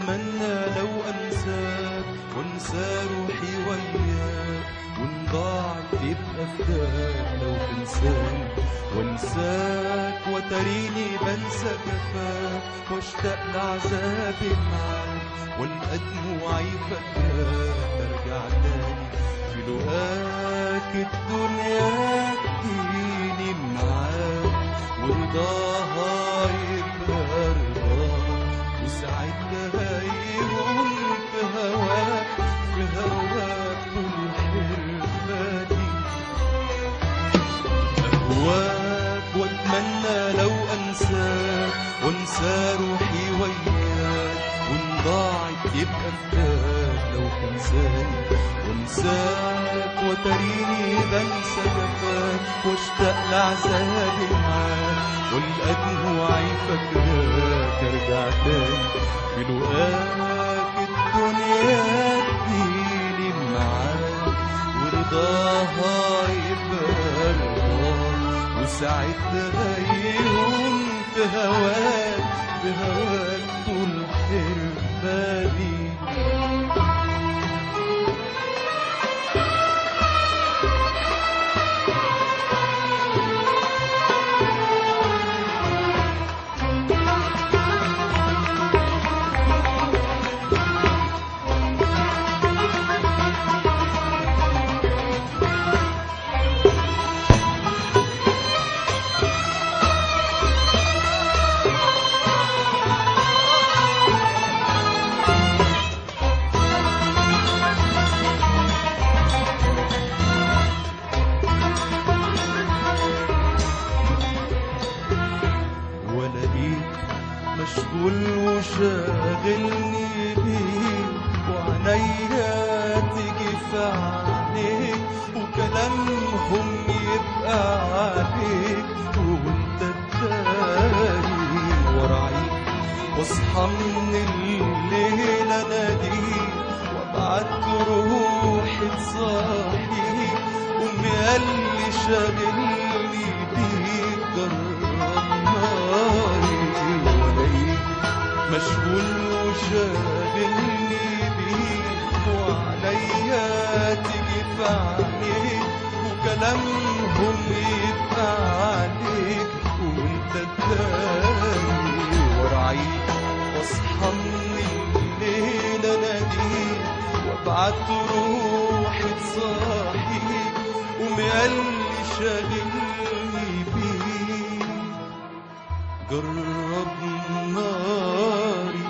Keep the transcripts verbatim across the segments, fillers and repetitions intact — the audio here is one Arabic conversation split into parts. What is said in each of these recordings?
واتمنى لو انساك وانسى روحي وياك، وان ضاعت يبقى فداك لو تنساني وانساك، وتريني بنسى جفاك واشتاق لعذابي معاك، والقى دموعي فاكراك ارجع تاني في لقاك الدنيا تجيني معاك، ورضاها يبقى رضاك، وساعتها يهون في هواك في هواك طول حرفاتي. أهواك واتمنى لو أنساك وانسى روحي وياك، وان ضاعت يبقى فداك لو تنساني وانساك، وتريني بنسى جفاك واشتاق لعذابي معاك، والقى دموعي فاكراك ارجع تاني في لقاك الدنيا تجيني معاك، ورضاها يبقى رضاك، وساعتها يهون في هواك في هواك طول حرفاني. مشغول وشاغلني بيك، وعنيا تيجي في عينيك، وكلامهم يبقى عليك، وانت التاني وراعيك، واصحى من الليل اناديك، وابعت روحي تصاحيك، قوم ياللي شاغلني بيك جرب ناري. مشغول وشاغلني بيك، وعليا تيجي في عينيك، وكلامهم يبقى عليك، وانت التاني وراعيك، واصحى من الليل اناديك، وابعت روحي تصاحيك، قوم ياللي شاغلني بيك جرب ناري.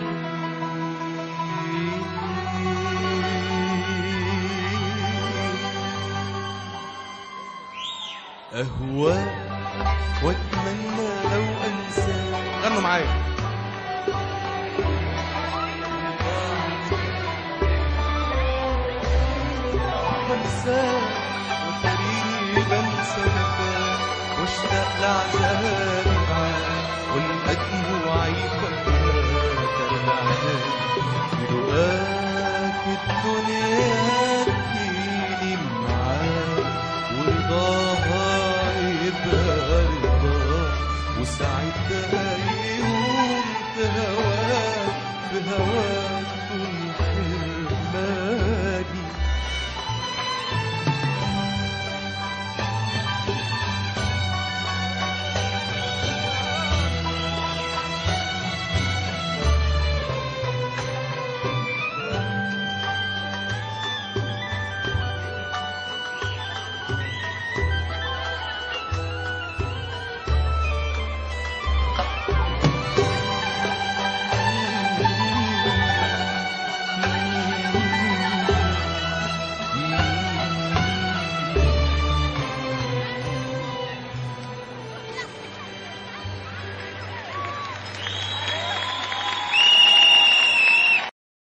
أهواك واتمنى لو أنساك، غنوا معايا. بنساك وتريني بنسى جفاك واشتاق لعذابي معاك، والقى دموعي فاكراك ارجع تاني في لقاك الدنيا تجيني معاك، ورضاها يبقى رضاك، وساعتها يهون في هواك في هواك طول حرماني.